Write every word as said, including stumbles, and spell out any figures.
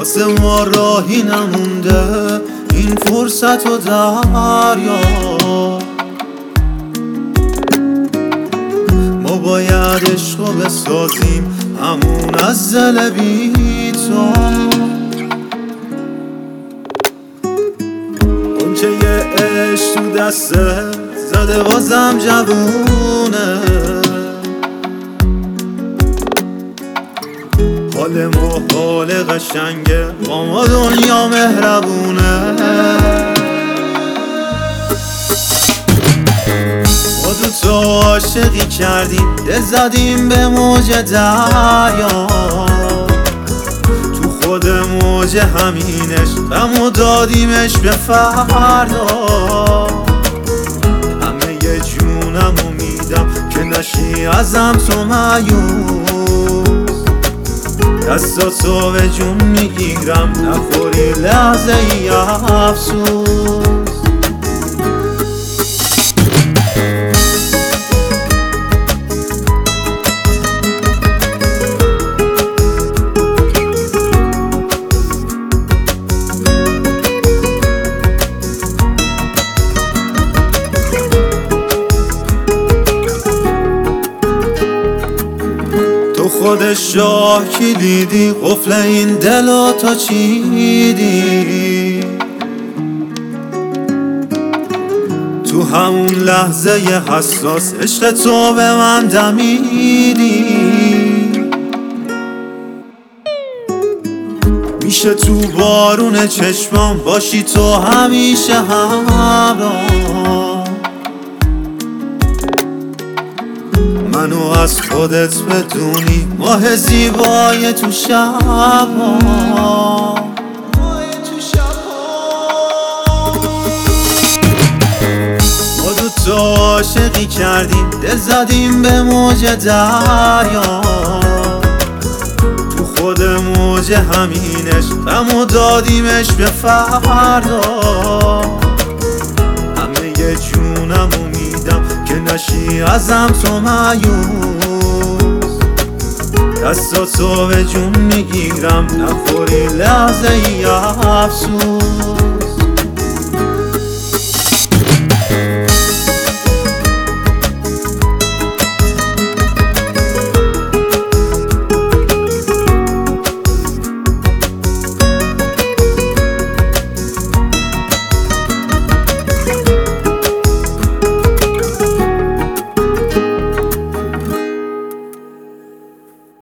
واسه ما راهی نمونده این فرصت و دریا. ما باید عشقو بسازیم همون از دل بی تو. اونچه یه عشق تو دسته زده بازم جوونه. حال ما حال قشنگه با ما دنیا مهربونه. ما دو تا عاشقی کردیم دل زدیم به موج دریا. تو خود موج همینش غمو دادیمش به فردا. همه یه جونمو میدم که نشی ازم تو مایوس. دستاتو به جون میگیرم نخوری لحظه ای افسوس. خود شاه کلیدی قفل این دلو تا چیدی. تو همون لحظه ی حساس عشق تو به من دمیدی. میشه تو بارون چشمام باشی تو همیشه همراه. منو از خودت بدونی ماه زیبای تو شبا. ما دو تا عاشقی کردیم دل زدیم به موج دریا. تو خود موج همینش غمو دادیمش به فردا. همه یه جونمو میدم که نشی ازم تو مایوس. دستاتو به جون میگیرم نخوری لحظه ای افسوس.